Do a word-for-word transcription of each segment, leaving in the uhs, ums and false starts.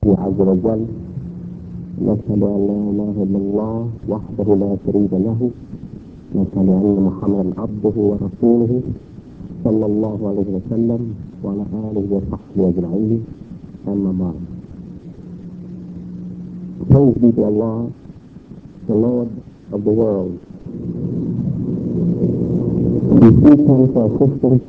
عز وجل. نشهد أن لا إله إلا الله وحده لا شريك له. نشهد أن محمدا عبده ورسوله صلى الله عليه وسلم وعلى آله وصحبه أجمعين. أما بعد. Praise be to Allah, the Lord of the world. We seek Him for assistance.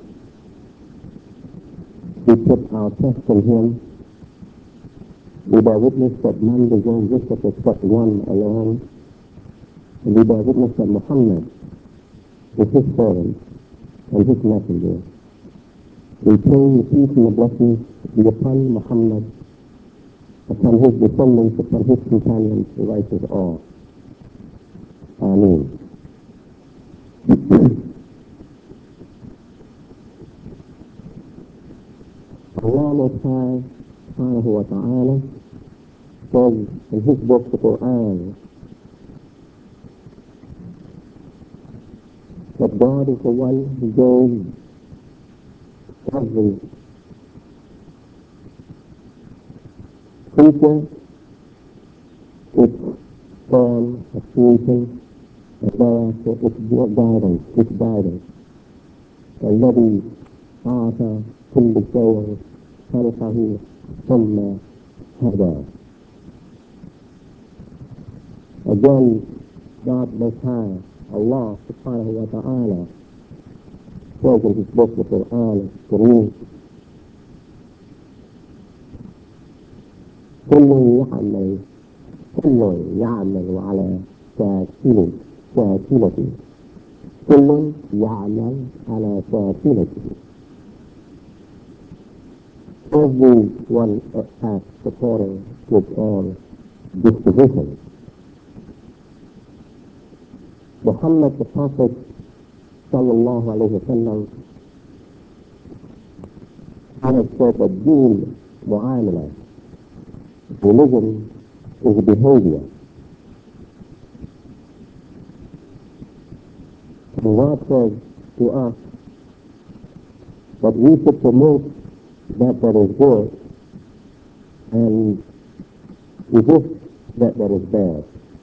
We put our trust in Him. We bear witness that none deserves worship except one alone. And we bear witness that Muhammad is His servant and His messenger. We pray the peace and the blessings be upon Muhammad, upon his descendants, upon his companions, the righteous all. Ameen. Allah Most High, Subhanahu wa Ta'ala, says in His book, the Quran, that God is the one who gave every creature its form, its creation, and thereafter its guidance, its guidance. الذي أعطى كل شيء خلقه ثم هدى. Again, God Most High, Allah Subhanahu wa Ta'ala, says in His book, the Quran, Kareem, كل يعمل كل يعمل على شاكلة شاكلته كل يعمل على شاكلته. Everyone acts according to its own disposition. Muhammad the Prophet sallallahu alayhi wa sallam had said that deen mu'amala, religion is a behavior. And God says to us that we should promote that that is good and resist that that is bad.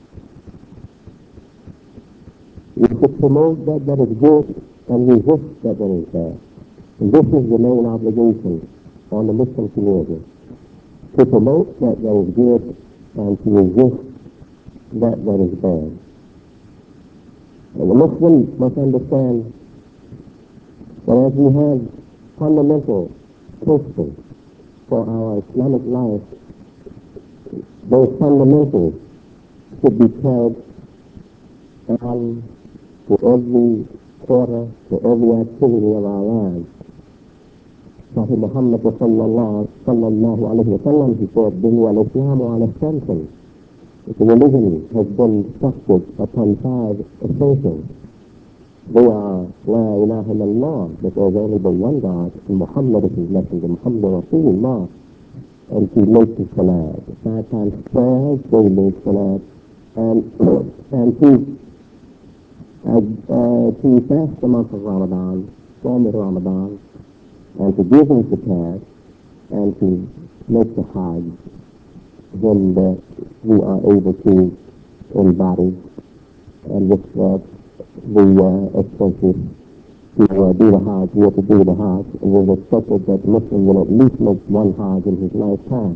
We should promote that that is good and resist that that is bad. And this is the main obligation on the Muslim community, to promote that that is good and to resist that that is bad. And the Muslim must understand that as we have fundamental principles for our Islamic life, those fundamentals should be carried on to every quarter, to every activity of our lives. Prophet Muhammad sallallahu alayhi wa sallam, he said, Bini al-Islamu ala khamsin. The religion has been structured upon five essentials. They are La ilaha illallah, that there is only but one God, and Muhammad is His messenger, Muhammad Rasulullah, and to make the salat, five times prayers, daily salat, and and to uh, uh, to fast the month of Ramadan, Psalm of Ramadan, and to give in zakat, and to make the Hajj when the, we are able to embody and with uh, the uh, expenses to uh, do the Hajj, we have to do the Hajj, and we've expected that Muslim will at least make one Hajj in his lifetime.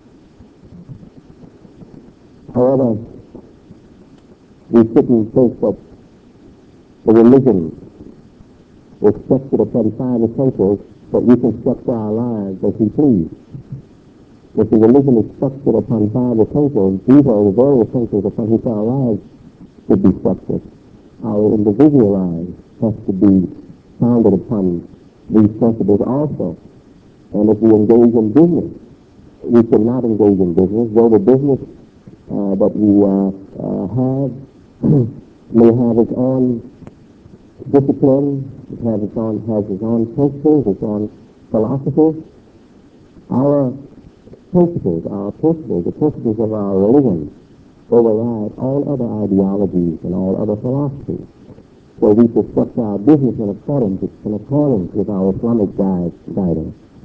However, we shouldn't think that the religion is structured upon five essentials that we can structure our lives as we please. If the religion is structured upon five essentials, these are the very essentials upon which our lives should be structured. Our individual lives has to be founded upon these principles also. And if we engage in business, we should not engage in business, though the business uh, that we uh, uh, have may have its own discipline, it has its own, has its own principles, its own philosophies. Our principles, our principles, the principles of our religion override all other ideologies and all other philosophies. So we should structure our business in accordance, in accordance with our Islamic guide, guidance.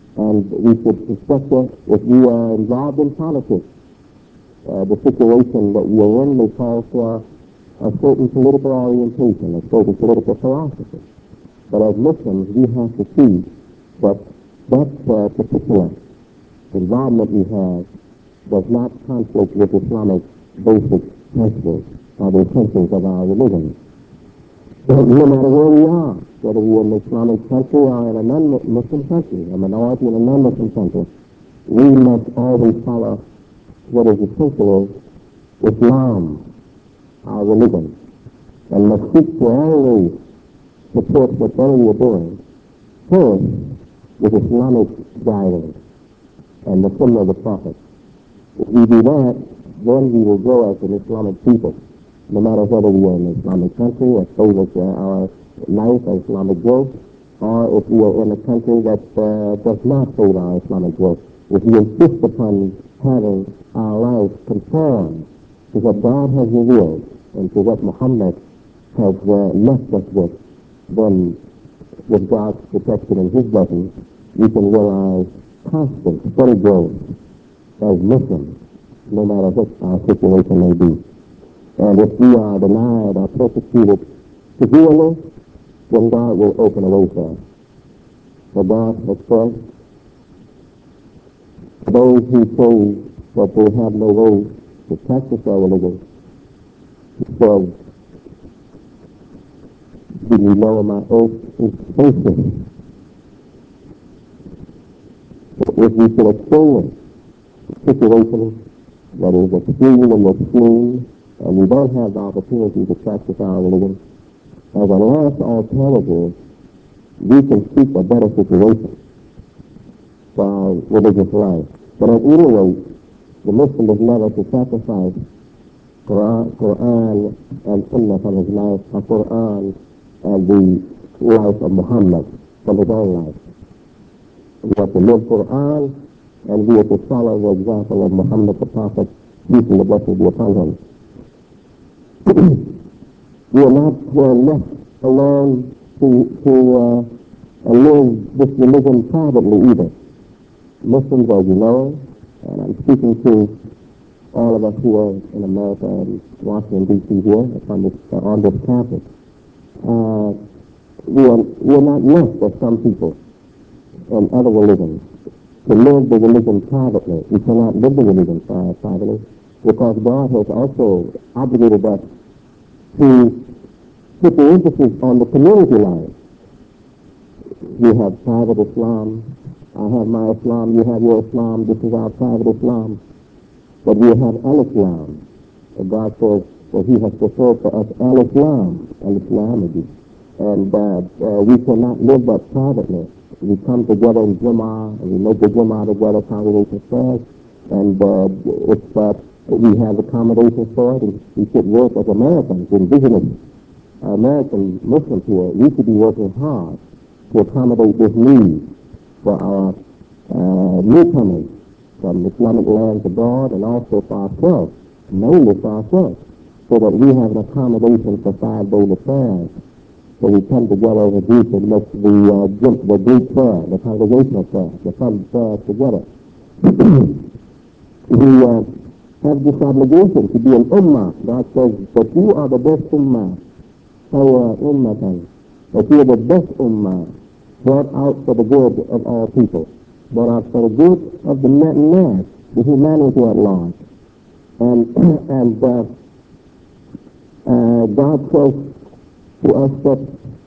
And we should suspect that if we are involved in politics, uh, the situation that we are in may call for a certain political orientation, a certain political philosophy. But as Muslims, we have to see that that uh, particular involvement we have does not conflict with Islamic basic principles or the principles of our religion. So no matter where we are, whether we're in an Islamic country or in a non-Muslim country, a minority in a non-Muslim country, we must always follow what is essential is Islam, our religion, and must seek to always support whatever we're doing, first with Islamic guidance and the Sunnah of the Prophet. If we do that, then we will grow as an Islamic people, no matter whether we are in an Islamic country or favors uh, our life or Islamic growth, or if we are in a country that uh, does not favor our Islamic growth. If we insist upon having our life conform to what God has revealed and to what Muhammad has uh, left us with, then with God's protection and His blessings, we can realize constant, steady growth as Muslims, no matter what our situation may be. And if we are denied or persecuted severely, then God will open a way for us. For God has said, those who say that they have no way to practice their religion, He says, do you know my oath is faithful? If we should experience a situation that is extreme and extreme, and we don't have the opportunity to practice our religion, as a last alternative, we can seek a better situation for our religious life. But at any rate, the Muslim is never to sacrifice Quran, Quran and Sunnah from his life, or Quran and the life of Muhammad from his own life. We have to live Quran, and we have to follow the example of Muhammad the Prophet, peace and the blessing be upon him. We are not uh, left alone to, to uh, live this religion privately either. Muslims, as you know, and I'm speaking to all of us here in America and Washington, D C here on this, uh, on this campus, uh, we, are, we are not left as some people in other religions to live the religion privately. We cannot live the religion uh, privately because God has also obligated us to put the emphasis on the community life. We have private Islam. I have my Islam, you have your Islam, this is our private Islam. But we have al-Islam. God says that He has preferred for us al-Islam, al-Islamity. And uh, uh, we cannot live that privately. We come together in Jummah, and we make the Jummah together, congregation prayers, and uh, if uh, we have accommodations for it, and we should work as Americans, indigenous American Muslims here, we should be working hard to accommodate this need for our uh, newcomers from Islamic lands abroad, and also for ourselves, mainly for ourselves, so that we have an accommodation for five daily prayers. So we come together as a group and make the, uh, the group prayer, the congregational prayer, the fun prayers together. We uh, have this obligation to be an ummah. God says that you are the best ummah, khayra ummatan, that you are the best ummah, brought out for the good of all people, brought out for the good of the mass, the humanity at large. And, and uh, uh, God says to us that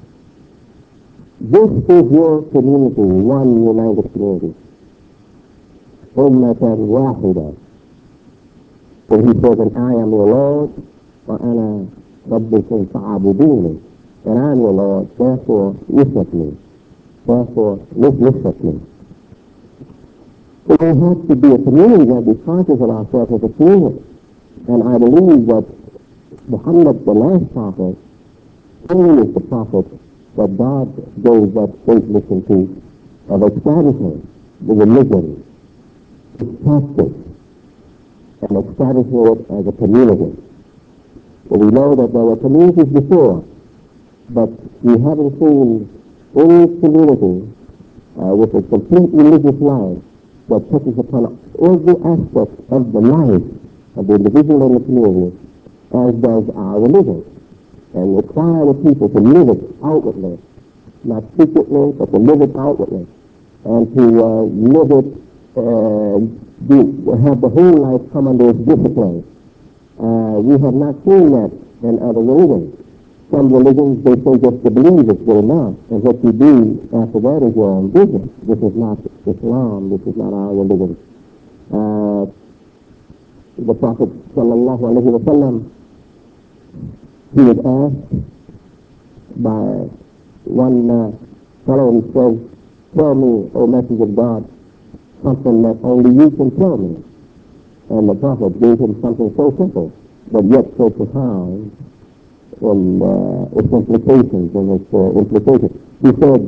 this is your community, one united community. Ummatan wahida. When He says, and I am your Lord, wa ana rabbukum fa'abuduni, and I am your Lord, therefore worship me. Therefore live worship me. So we have to be a community that be conscious of ourselves as a community. And I believe that Muhammad, the last prophet, only is the prophet that God gave that great mission to, of establishing the religion, its practice, and establishing it as a community. Well, we know that there were communities before, but we haven't seen any community uh, with a complete religious life that touches upon every aspect of the life of the individual and the community, as does our religion, and require the people to live it outwardly, not secretly, but to live it outwardly, and to uh, live it, uh, do, have the whole life come under its discipline. Uh, we have not seen that in other religions. Some religions, they say just to believe is good enough, and what you do after that is your own business. This is not Islam, this is not our religion. Uh, the Prophet sallallahu alaihi wasallam, he was asked by one uh, fellow, and he says, "Tell me, O Messenger of God, something that only you can tell me." And the Prophet gave him something so simple, but yet so profound in uh, its implications and its uh, implications. He said,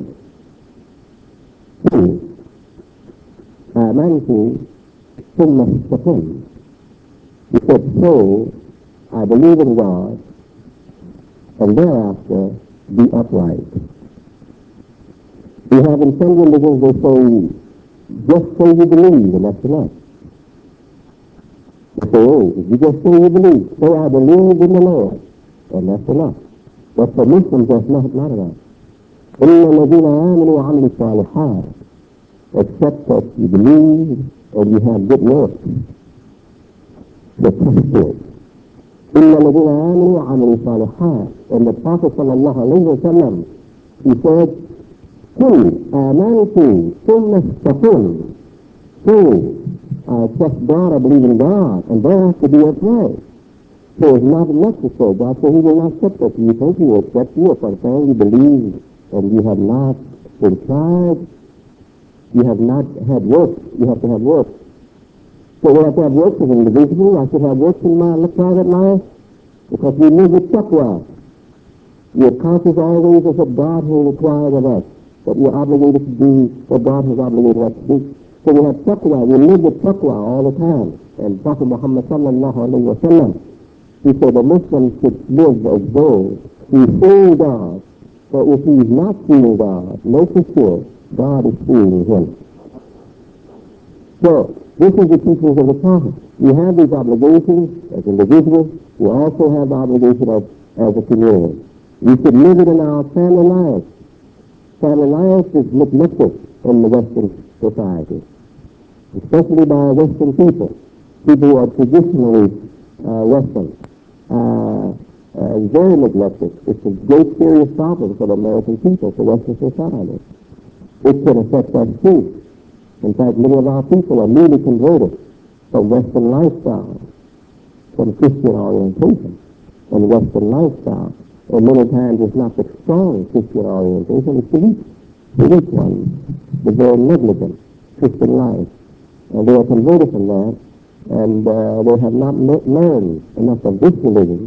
"Amantu thumma istaqim." He said, "So, I believe in God, and thereafter be upright." We have in some religions, they say, just say you believe, and that's enough. They say, oh, if you just say you believe, say I believe in the Lord, and that's enough. But for Muslims, that's not, not enough. إِنَّ الَّذِينَ آمَنُوا وَعَمِلُوا الصَّالِحَاتِ, except that you believe and you have good works. The Prophet, إِنَّ الَّذِينَ آمَنُوا وَعَمِلُوا الصَّالِحَاتِ, and the Prophet sallallahu alayhi wa sallam, he said, قُلْ آمَنْتُ ثُمَّ اسْتَقِمْ. So, I trust God, I believe in God, and thereafter be upright. So it's not enough to say, God said he will not accept us. You think he will accept you upon saying you believe and you have not been tried, you have not had works, you have to have works. So we have to have works as an individual. I should have works in my private life because we live with taqwa. We are conscious always of what God has required of us, that we are obligated to do what God has obligated us to do. So we have taqwa, we live with taqwa all the time. And Prophet Muhammad sallallahu alayhi wa sallam, he said the Muslim should live as though he's seeing God. So if he's not seeing God, know for sure God is seeing him. So this is the teachings of the Prophet. We have these obligations as individuals. We also have the obligation as, as a community. We should live it in our family life. Family life is neglected in the Western society, especially by Western people, people who are traditionally uh, Western. Uh, uh, very neglected. It's a great serious problem for the American people, for Western society. It can affect us too. In fact, many of our people are newly converted from Western lifestyle, from Christian orientation and Western lifestyle. And many times it's not the strong Christian orientation, it's the weak, the weak ones, the very negligent Christian life. And they are converted from that, and uh, they have not le- learned enough of this religion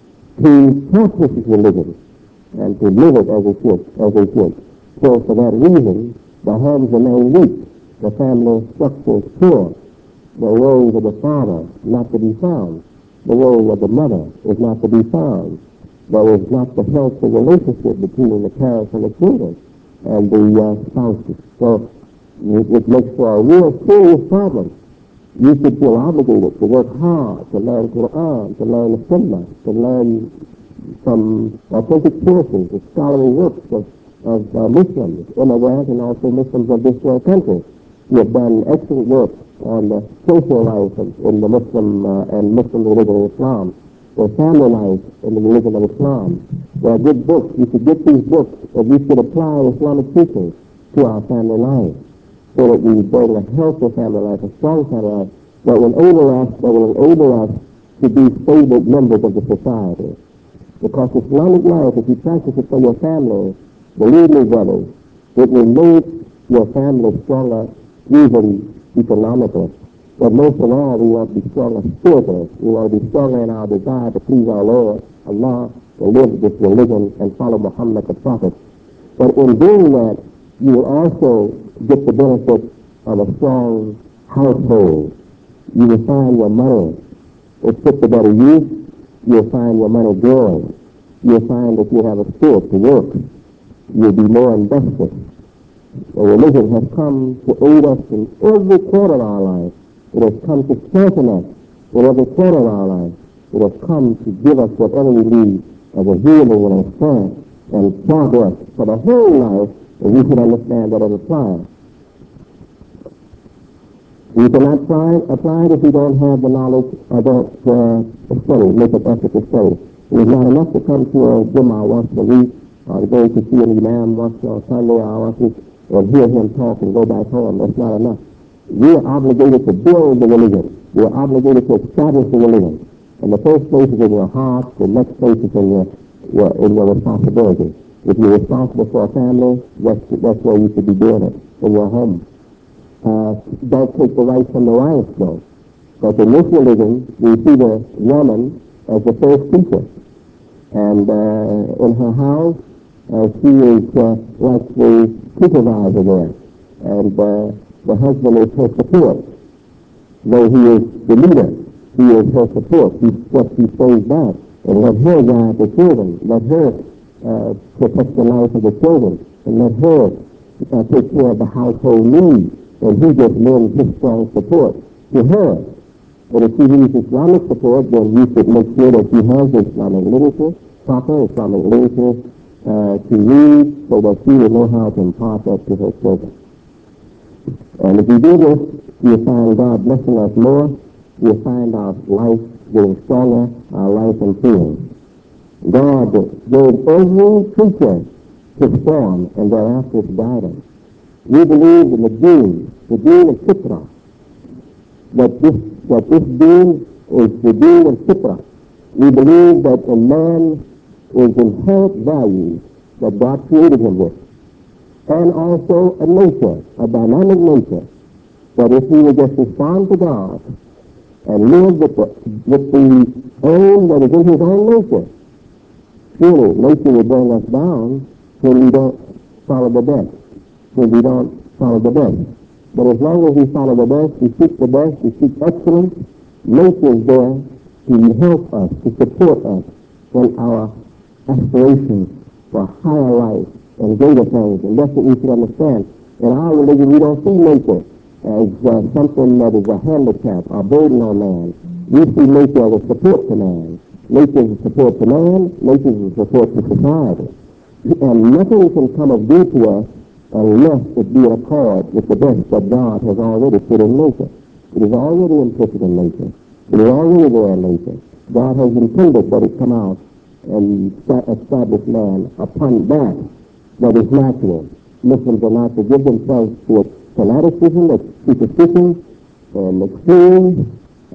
to practice this religion and to live it as they should, as they should. So for that reason, the homes remain weak, the family structure is poor, the role of the father not to be found, the role of the mother is not to be found. There is not the healthy relationship between the parents and the children and the uh, spouses. So it makes for a real serious problem. You should feel obligated to work hard, to learn Quran, to learn the Sunnah, to learn some authentic sources, the scholarly works of, of uh, Muslims, immigrants, and also Muslims of this uh, country. You have done excellent work on the social life of, in the Muslim uh, and Muslim religion of Islam, the family life in the religion of Islam. There are good books. You should get these books, and we should apply Islamic teachings to our family life, so that we bring a healthy family life, a strong family life, that will enable us, that will enable us to be stable members of the society. Because Islamic life, if you practice it for your family, believe me, brothers, it will make your family stronger, even economically. But most of all, we want to be stronger spiritually. We want to be stronger in our desire to please our Lord, Allah, to live this religion and follow Muhammad the Prophet. But in doing that, you will also get the benefit of a strong household. You will find your money is put to better use. You'll find your money growing. You'll find that you have a spirit to work. You'll be more invested. The religion has come to aid us in every quarter of our life. It has come to strengthen us in every quarter of our life. It has come to give us whatever we need as a healing and a strength and progress for the whole life, and we should understand that it applies. We cannot apply, apply it if we don't have the knowledge about uh, study, make an effort to study. It is not enough to come to a Jummah once a week, or to go to see an imam once on Sunday, or once and hear him talk and go back home. That's not enough. We are obligated to build the religion. We are obligated to establish the religion. And the first place is in your heart, the next place is in your, your, in your responsibility. If you're responsible for a family, that's, that's where you should be doing it, in your home. Uh, don't take the right from the wife, though. But in this religion, we see the woman as the first teacher. And uh, in her house, uh, she is uh, like the supervisor there. And uh, the husband is her support. Though he is the leader, he is her support. He, what she stays back. And let her guide the children. Let her uh, protect the life of the children. And let her uh, take care of the household needs. And he just lends his strong support to her. But if she needs Islamic support, then you should make sure that she has Islamic literature, proper Islamic literature uh, to read, so that she will know how to impart that to her children. And if you do this, you'll find God blessing us more. You'll find our life getting stronger, our life improving. God gave every creature his form and thereafter his guidance. We believe in the deen, the deen of Fitra, that this, that this deen is the deen of Fitra. We believe that a man is inherent values that God created him with, and also a nature, a dynamic nature, that if he would just respond to God and live with the, with the aim that is in his own nature, surely nature will bring us down when we don't follow the best. When we don't follow the best. But as long as we follow the best, we seek the best, we seek excellence, nature is there to help us, to support us in our aspirations for higher life and greater things. And that's what we should understand. In our religion, we don't see nature as uh, something that is a handicap, a burden on man. We see nature as a support to man. Nature is a support to man, nature is a support to society. And nothing can come of good to us unless it be in accord with the best that God has already put in nature. It is already implicit in nature. It is already there in nature. God has intended that it come out and establish man upon that that is natural. Muslims are not to give themselves to a fanaticism, a superstition, and extremes.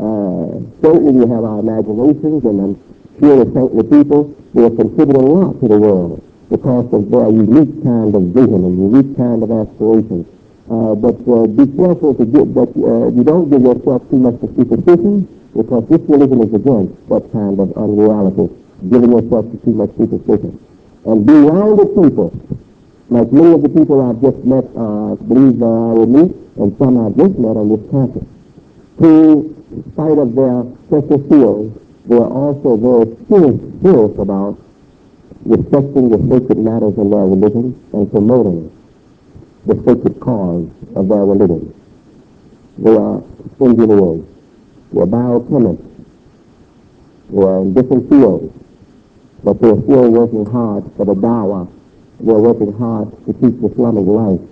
Uh, certainly we have our imaginations, and I'm sure the saintly people will contribute a lot to the world because of their unique kind of vision and unique kind of aspiration. Uh, but uh, be careful to get that uh, you don't give yourself too much to superstition, because this religion is against that kind of unreality, giving yourself to too much superstition. And be around the people, like many of the people I've just met, uh, I believe uh, I will meet, and some I've just met on this campus, who, in spite of their special fields, they are also very serious, serious about respecting the sacred matters of their religion and promoting the sacred cause of their religion. They are engineers, they are biochemists, they are in different fields, but they are still working hard for the dawah. They are working hard to teach Islamic life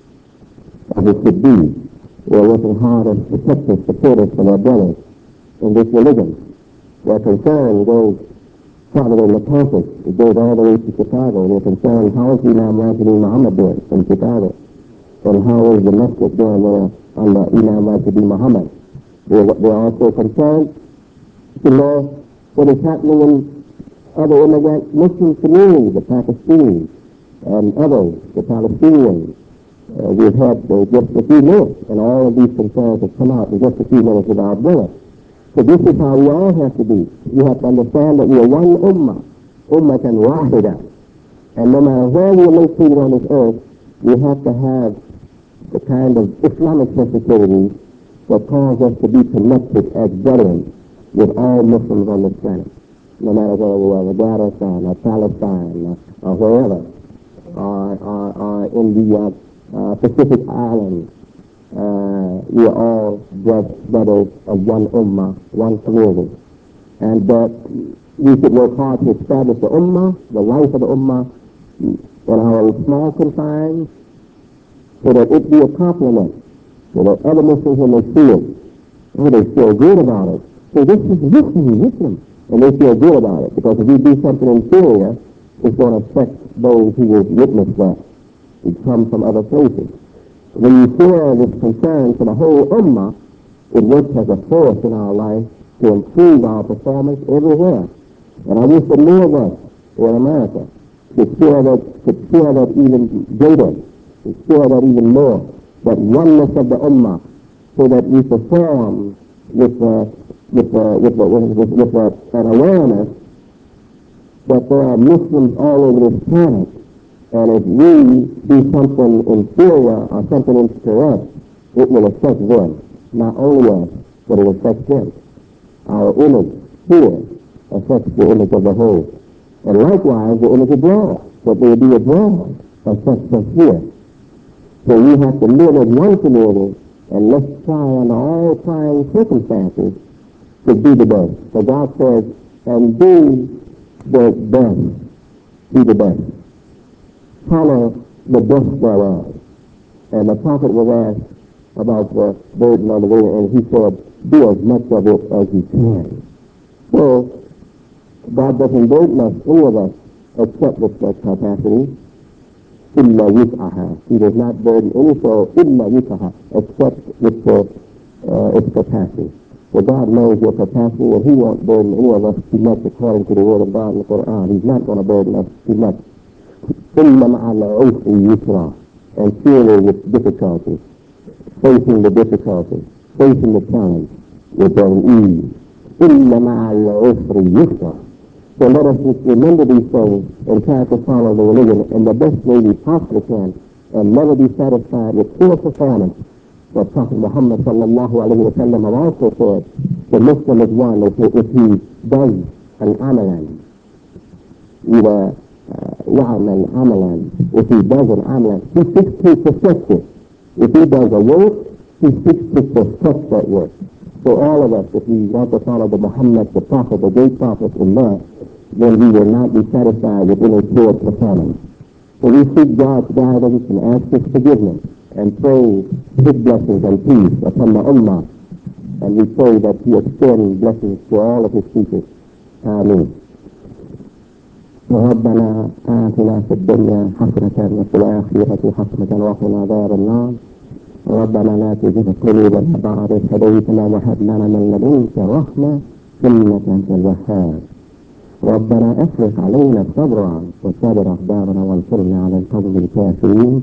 as it should be. They are working hard as protectors, supporters for their brothers in this religion. Their concern goes farther than the campus. It goes all the way to Chicago. They're concerned, how is Imam Rashidi Muhammad doing in Chicago? And how is the masjid doing there under Imam Rashidi Muhammad? They're, they're also concerned to know what is happening in other immigrant Muslim communities, the Pakistanis and others, the Palestinians. Uh, we've had uh, just a few minutes, and all of these concerns have come out in just a few minutes with our brother. So this is how we all have to be. You have to understand that we are one ummah, ummatan wahida. And no matter where we are located on this earth, we have to have the kind of Islamic sensitivity that cause us to be connected as brethren with all Muslims on this planet. No matter where we are, Afghanistan or Palestine or, or wherever, or, or, or in the uh, uh, Pacific Islands. Uh, we are all brothers of one ummah, one community. And that we should work hard to establish the ummah, the life of the ummah, in our small confines, so that it be a complement, so that other Muslims, when they see it, oh, they feel good about it. So this is Muslim, Muslim. And they feel good about it, because if we do something inferior, it's going to affect those who will witness that, who come from other places. When you share this concern for the whole ummah, it works as a force in our life to improve our performance everywhere. And I wish that more of us in America could share that, could share that even greater, could share that even more, that oneness of the ummah, so that we perform with, uh, with, uh, with, uh, with, with, with uh, an awareness that there are Muslims all over this planet. And if we do something inferior or something incorrect, it will affect them. Not only us, but it will affect them. Our image here affects the image of the whole. And likewise, the image abroad. What they do abroad affects us here. So we have to live in one community, and let's try under all trying circumstances to do the best. So God says, and do the best. Do the best. Follow the best thereof. And the prophet was asked about the burden on the way, and he said, do as much of it as you can. So God doesn't burden us, any of us, except with that capacity. Illa yus'aha. He does not burden any soul, illa yus'aha, except with the, uh, its capacity. So God knows your capacity, and he won't burden any of us too much according to the word of God in the Quran. He's not going to burden us too much. ثم مع العسر يسرا, and surely with difficulty, facing the difficulty, facing the challenge with an ease. ثم مع العسر يسرا. So let us just remember these things and try to follow the religion in the best way we possibly can, and never be satisfied with poor performance. The Prophet Muhammad sallallahu alayhi wa sallam also said, the Muslim is one if, if he does an amalan, either يعمل عملا, if he does an amalan, he seeks to perfect it. If he does a work, he seeks to perfect that work. So all of us, if we want to follow the Muhammad, the Prophet, the great Prophet in that, then we will not be satisfied with any poor performance. So we seek God's guidance and ask his forgiveness and pray his blessings and peace upon the Ummah. And we pray that he extend blessings to all of his people. Ameen. ربنا آتنا في الدنيا حسنة وفي الآخرة حسنة وقنا عذاب النار. ربنا لا تزغ قلوبنا بعد إذ هديتنا وهب لنا من لدنك رحمة إنك أنت الوهاب. ربنا افرغ علينا صبرا وثبت أقدامنا وانصرنا على القوم الكافرين.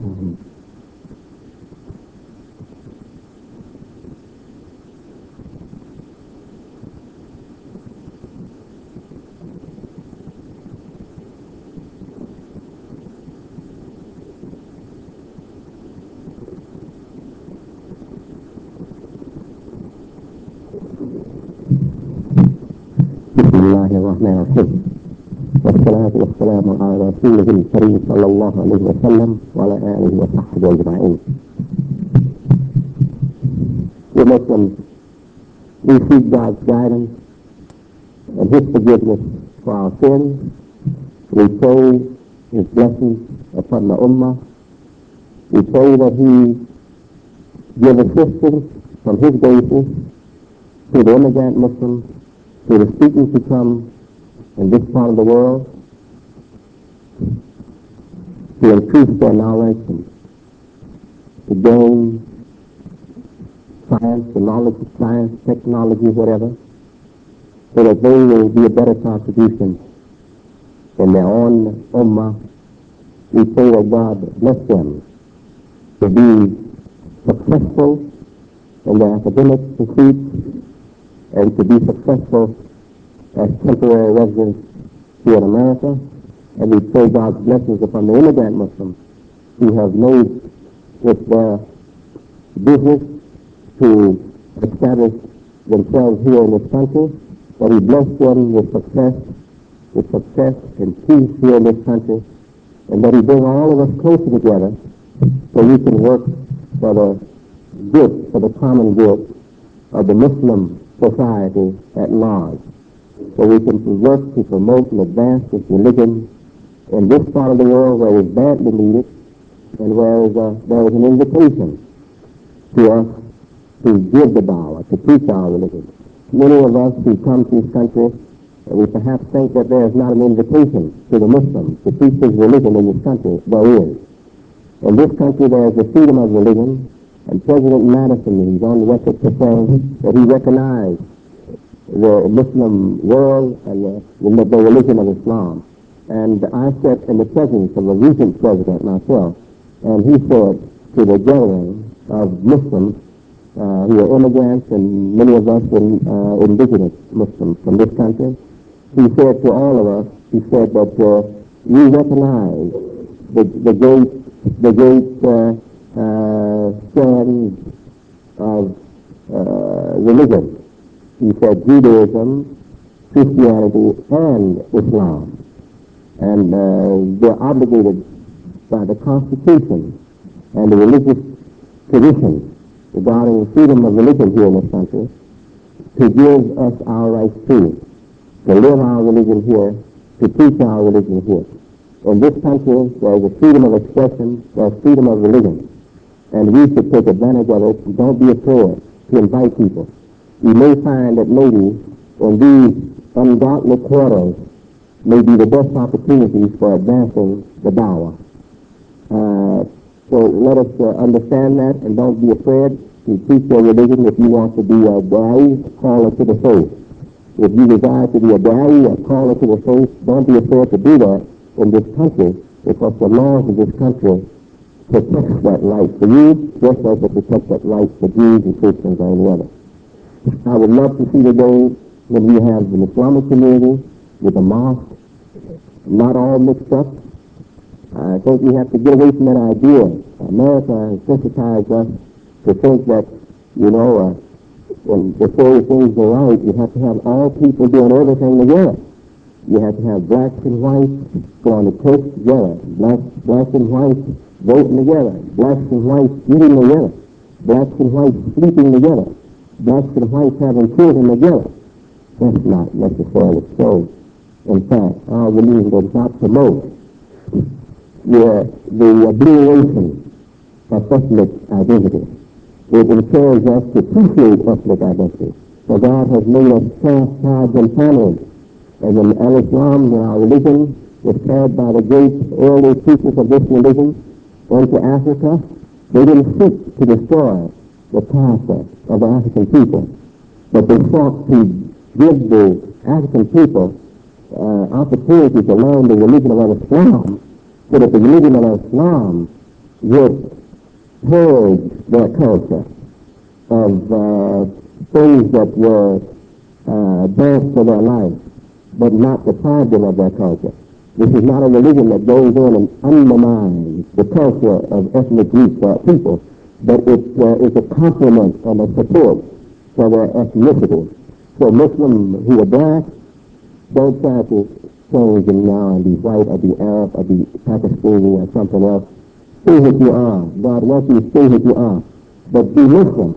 بسم الله الرحمن الرحيم، والصلاة والسلام على رسوله الكريم صلى الله عليه وسلم وعلى آله وصحبه أجمعين. We Muslims, we seek God's guidance and his forgiveness for our sins. We pray his blessings upon the Ummah. We pray that he give assistance from his basis to the immigrant Muslims, to the students who come in this part of the world, to increase their knowledge and to gain science, the knowledge of science, technology, whatever, so that they will be a better contribution in their own ummah. We pray that God bless them to be successful in their academic pursuits and to be successful as temporary residents here in America. And we pray God's blessings upon the immigrant Muslims who have made it their business to establish themselves here in this country, that he bless them with success, with success and peace here in this country, and that he bring all of us closer together so we can work for the good, for the common good of the Muslim society at large. So we can work to promote and advance this religion in this part of the world where it's badly needed and where uh, there is an invitation to us to give the dawah, to teach our religion. Many of us who come to this country, we perhaps think that there is not an invitation to the Muslims to teach his religion in this country. There is. In this country there is the freedom of religion, and President Madison is on the record to say that he recognized the Muslim world and the, the religion of Islam. And I sat in the presence of a recent president myself, and he said to the gathering of Muslims uh, who are immigrants and many of us in, uh, indigenous Muslims from this country, he said to all of us, he said that uh, we recognize the, the great, the great uh, uh, strands of uh, religion. He said Judaism, Christianity, and Islam. And uh, they're obligated by the Constitution and the religious tradition regarding freedom of religion here in this country to give us our rights too, to live our religion here, to teach our religion here. In this country, there is a freedom of expression, there is freedom of religion, and we should take advantage of it. Don't be afraid to invite people. You may find that maybe in these ungodly quarters may be the best opportunities for advancing the dawah. Uh, so let us uh, understand that, and don't be afraid to teach your religion. If you want to be a da'i, call it to the faith. If you desire to be a da'i or call it to the faith, don't be afraid to do that in this country, because the laws of this country protect that right for you, just as it protects that right for Jews and Christians and any other. I would love to see the day when we have an Islamic community with a mosque, not all mixed up. I think we have to get away from that idea. America has sensitized us to think that, you know, uh, when before things go right, you have to have all people doing everything together. You have to have blacks and whites going to church together, blacks, blacks and whites voting together, blacks and whites eating together, blacks and whites sleeping together, blacks and whites having children together. That's not necessarily so. In fact, our religion does not promote the, the obliteration of ethnic identity. It encourages us to appreciate ethnic identity. For God has made us class, tribes, and families. And in Al-Islam, in our religion, was carried by the great early teachers of this religion into Africa. They didn't seek to destroy the culture of the African people, but they sought to give the African people uh, opportunity to learn the religion of Islam, so that the religion of Islam would purge their culture of uh, things that were uh, bad for their life, but not deprive them of their culture. This is not a religion that goes in and undermines the culture of ethnic groups or people, but it uh, is a complement and a support for their ethnicity. So Muslims who are black don't try to change them now and be white or be Arab or be Pakistani or something else. Stay what you are. God wants you to stay what you are. But be Muslim.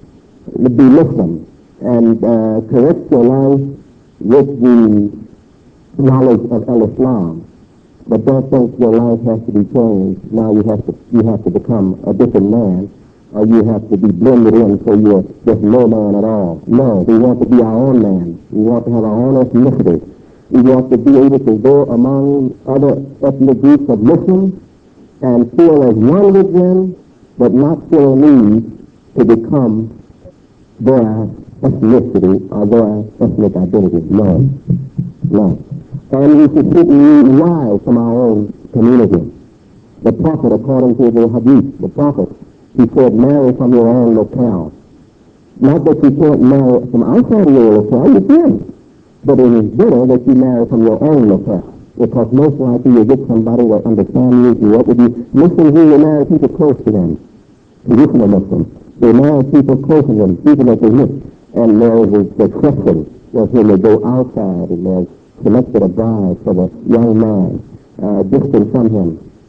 Be Muslim. And uh, correct your life with the knowledge of Al-Islam. But don't think your life has to be changed. Now you have to you have to become a different man, or you have to be blended in so you're just no man at all. No, we want to be our own man. We want to have our own ethnicity. We want to be able to go among other ethnic groups of Muslims and feel as one with them, but not feel a need to become their ethnicity or their ethnic identity. No. No. And we should seek rise from our own community. The Prophet, according to the Hadith, the Prophet, he said, marry from your own locale. Not that you can't marry from outside of your locale, you can. But it is better that you marry from your own locale, because most likely you'll get somebody that understands you, grew up with you. Muslims usually marry people close to them. Traditional Muslims. They marry people close to them, people that they miss. And there is an exception. There's when they go outside and they're selected a bride for the young man, uh, distant from him.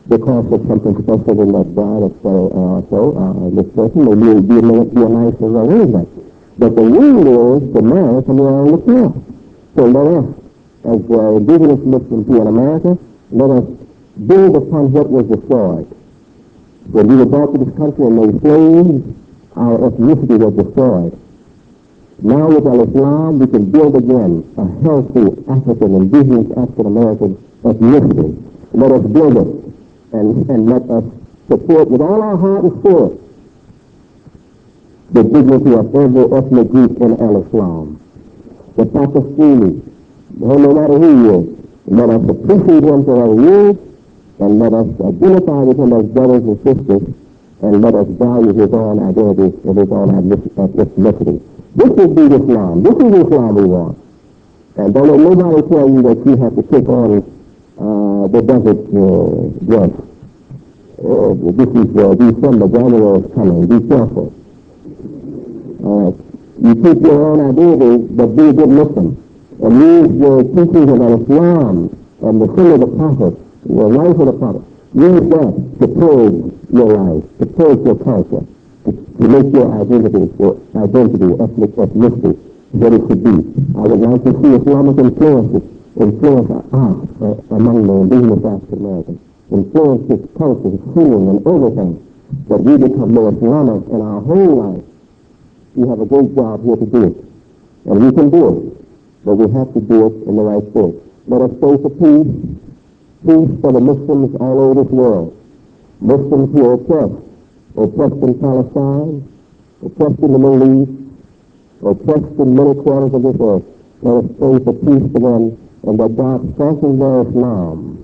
because of something special in that guy that's uh, so uh, this person may be, be, be a nice arrangement. But the rule is the man from around the clock. So let us, as uh, indigenous Muslims here in America, let us build upon what was destroyed. When we were brought to this country and made slaves, our ethnicity was destroyed. Now with Al-Islam, we can build again a healthy African, indigenous African American ethnicity. Let us build it and, and let us support with all our heart and soul the dignity of every ethnic group in Al-Islam. The Pakistani, no matter who he is, let us appreciate him for our years, and let us identify with him as brothers and sisters, and let us value his own identity and his own ethnicity. This is the Islam. This is Islam we want. And don't let nobody tell you that you have to take on uh, the desert uh, dress. Uh, this is uh, December, January is coming. Be careful. Uh, you keep your own identity, but be a good Muslim. And use the teachings of Islam and the sin of the Prophet, the life of the Prophet. Use that to purge your life, to purge your culture, to, to make your identity, your identity, ethnic ethnicity, what it should be. I would like to see Islamic influences influence art uh, among the indigenous African Americans, influence this culture, singing and everything, that we become more Islamic in our whole life. We have a great job here to do it, and we can do it, but we have to do it in the right way. Let us pray for peace, peace for the Muslims all over this world. Muslims who are oppressed, oppressed in Palestine, oppressed in the Middle East, oppressed in many quarters of this earth. Let us pray for peace for them, and that God strengthens their Islam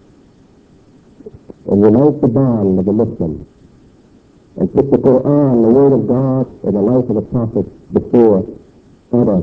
and unite the bond of the Muslims, and put the Quran, the Word of God, and the life of the Prophet before other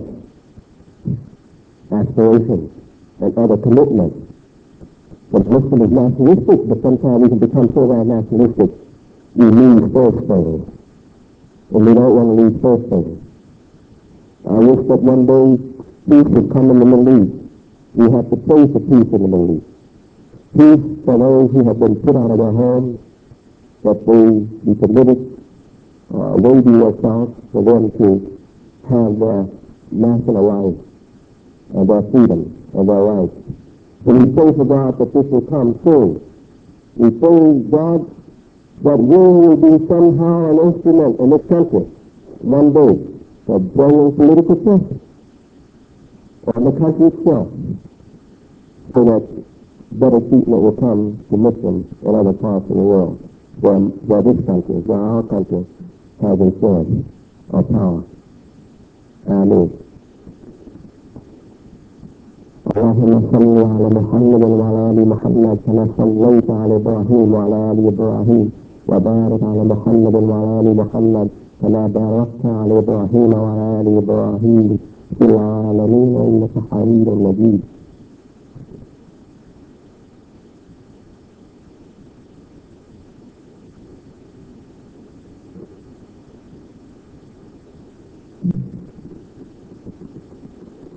aspirations and other commitments. The Muslim is nationalistic, but sometimes we can become so very nationalistic, we lose first things, and we don't want to lose first things. I wish that one day peace would come in the Middle East. We have to pray for peace in the Middle East. Peace for those who have been put out of their homes, that they be permitted, uh, way be worked out for them to have their national life and their freedom and their rights. So we pray for God that this will come soon. We pray, God, that we will be somehow an instrument in this country one day for bringing political pressure on the country itself, so that better treatment will come to Muslims in other parts of the world, where, where this country, where our country has influence or power. Amen. اللهم صل على محمد وعلى ال محمد كما صليت على ابراهيم وعلى ال ابراهيم وبارك على محمد وعلى ال محمد كما باركت على ابراهيم وعلى ال ابراهيم في العالمين انك حميد مجيد.